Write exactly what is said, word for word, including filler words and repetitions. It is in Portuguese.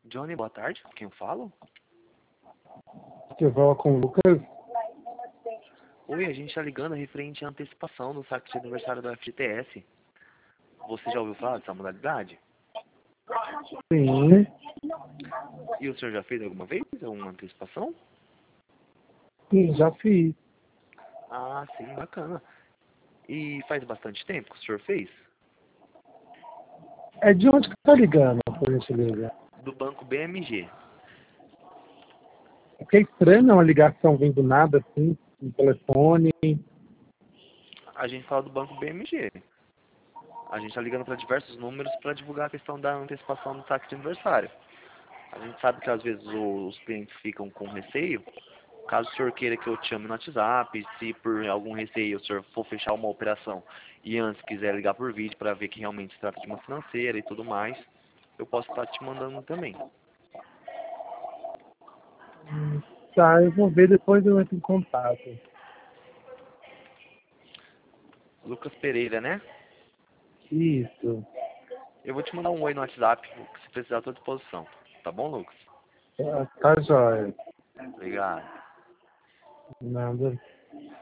Johnny, boa tarde. Com quem eu falo? Você fala com o Lucas? Oi, a gente tá ligando referente à antecipação do saque de aniversário da F G T S. Você já ouviu falar dessa modalidade? Sim, E o senhor já fez alguma vez alguma antecipação? sim, já fiz. Ah, sim, bacana. E faz bastante tempo que o senhor fez? É de onde que tá ligando, por gentileza? Do banco B M G. Porque é estranho uma ligação vindo do nada, assim, no telefone. A gente fala do banco B M G. A gente tá ligando para diversos números para divulgar a questão da antecipação do saque de aniversário. A gente sabe que às vezes o- os clientes ficam com receio. Caso o senhor queira que eu te chame no WhatsApp, se por algum receio o senhor for fechar uma operação e antes quiser ligar por vídeo para ver que realmente se trata de uma financeira e tudo mais, eu posso estar te mandando também. Hum, Tá, eu vou ver, depois eu entro em contato. Lucas Pereira, né? Isso. Eu vou te mandar um oi no WhatsApp, se precisar à tua disposição. Tá bom, Lucas? Tá, tá jóia. Obrigado. Nada.